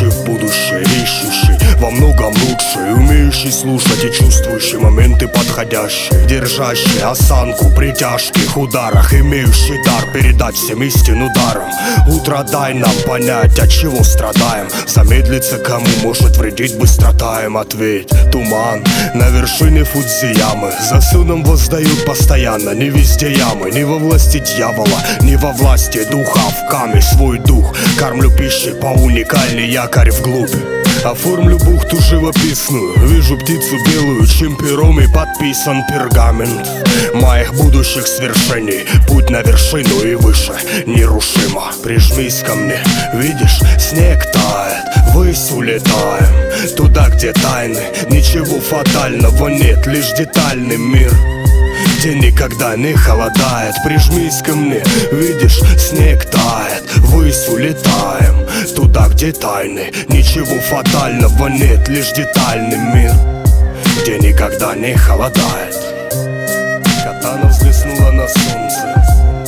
в будущее, ищущий во многом лучше, умеющий слушать и чувствующий моменты подходящие, держащий осанку при тяжких ударах, имеющий дар передать всем истину даром. Утро дай нам понять, от чего страдаем, замедлиться кому может вредить быстрота им. Ответь, туман на вершине Фудзиямы, за сыном воздают постоянно. Не везде ямы, не во власти дьявола, не во власти духа. В каме свой дух кормлю пищей по уникальный якорь вглубь. Оформлю бухту живописную, вижу птицу белую, чем пером и подписан пергамент моих будущих свершений. Путь на вершину и выше нерушимо. Прижмись ко мне, видишь, снег тает, ввысь улетаем, туда, где тайны, ничего фатального нет, лишь детальный мир, где никогда не холодает. Прижмись ко мне, видишь, снег тает, ввысь улетаем, туда, где тайны, ничего фатального нет, лишь детальный мир, где никогда не холодает. Катана взлеснула на солнце.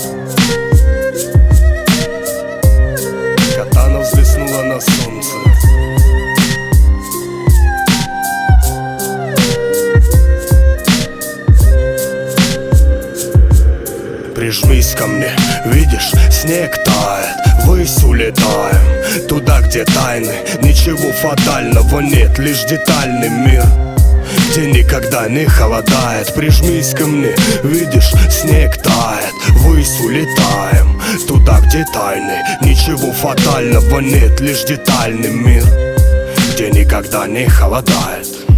Катана взлеснула на солнце. Прижмись ко мне, видишь, снег тает, ввысь улетаем, туда, где тайны, ничего фатального нет, лишь детальный мир, где никогда не холодает. Прижмись ко мне, видишь, снег тает, ввысь улетаем, туда, где тайны, ничего фатального нет, лишь детальный мир, где никогда не холодает.